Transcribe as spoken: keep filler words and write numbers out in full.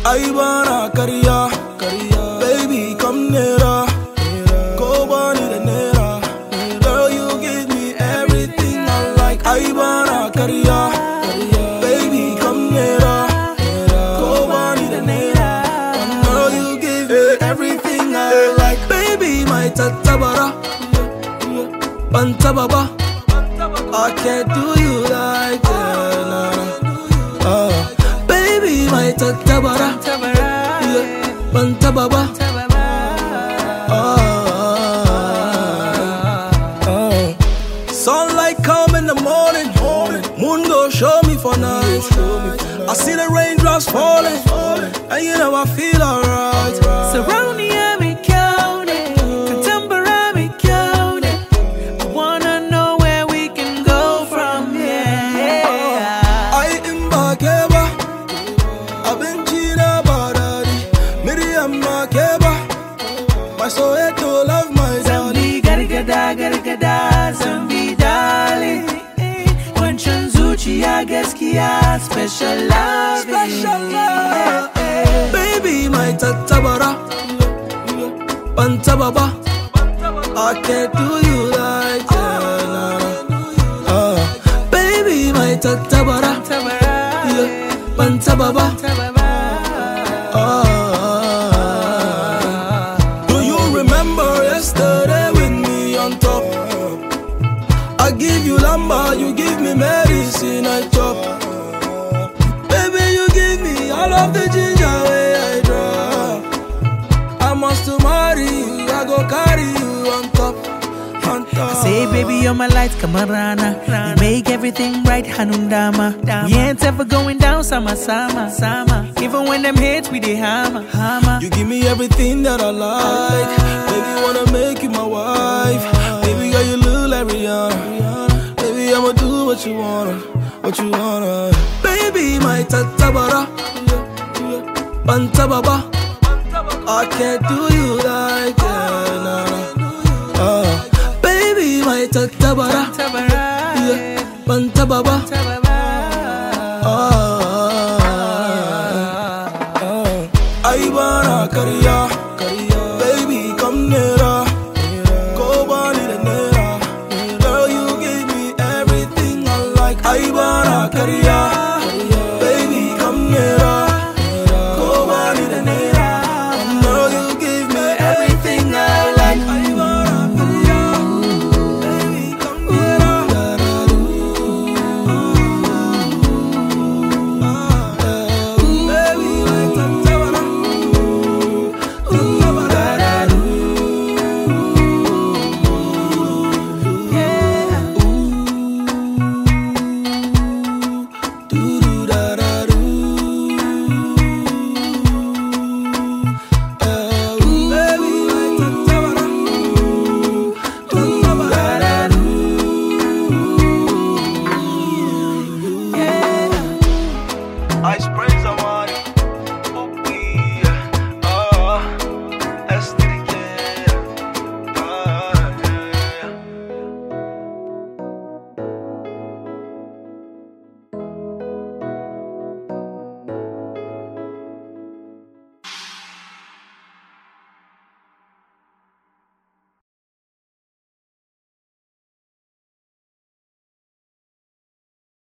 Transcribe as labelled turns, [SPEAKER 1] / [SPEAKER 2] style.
[SPEAKER 1] I wanna Kariya, Kariya. Baby, come nearer. Go bunny the nera. Girl, you give me everything I like. I wanna Kariya, Kariya. Baby, come nearer. Go bunny the nera. Girl, you give me everything I like. Baby, my tatabara, bantababa. I can't do you like that. Nah. Uh, baby, my tatabara, yeah, bantababa. Uh, uh, sunlight come in the morning, moon go show me for night. I see the raindrops falling, and you know I feel alright.
[SPEAKER 2] Surround me, I'm in county. Contemporary, I'm county. I wanna know where we can go from here.
[SPEAKER 1] I am Makeba, I've been Gina Badadi, Miriam Makeba, my soul to love my
[SPEAKER 2] Zambi gargada gargada, Zambi darling. Wanchan zuciya gaskiya, special love,
[SPEAKER 1] special love. Baby, my tatabara, bantababa. I can't do you like that. Nah. Uh, baby, my tatabara, yeah, bantababa. Uh, do you remember yesterday with me on top? I give you lamba, you give me medicine I chop. Baby, you give me all of the ginger way I drop. I must to marry you, I go carry you on top, on top.
[SPEAKER 2] I say, baby, you're my light, kamarana. You make everything right, Hanundama. We ain't ever going down, sama, sama, sama. Even when them hits, we dey hammer, hammer.
[SPEAKER 1] You give me everything that I like. Baby, wanna make you my wife. Baby, girl, you look like Rihanna. Baby, I'ma do what you wanna, what you wanna. Baby, my tatabara, bantababa. I can't do you like that. Nah. Uh, baby, my tatabara, yeah, bantababa. Uh, uh, I wanna Kariya, Kariya. Baby, come nearer. Go bunny the nera. Girl, you give me everything I like. I wanna Kariya.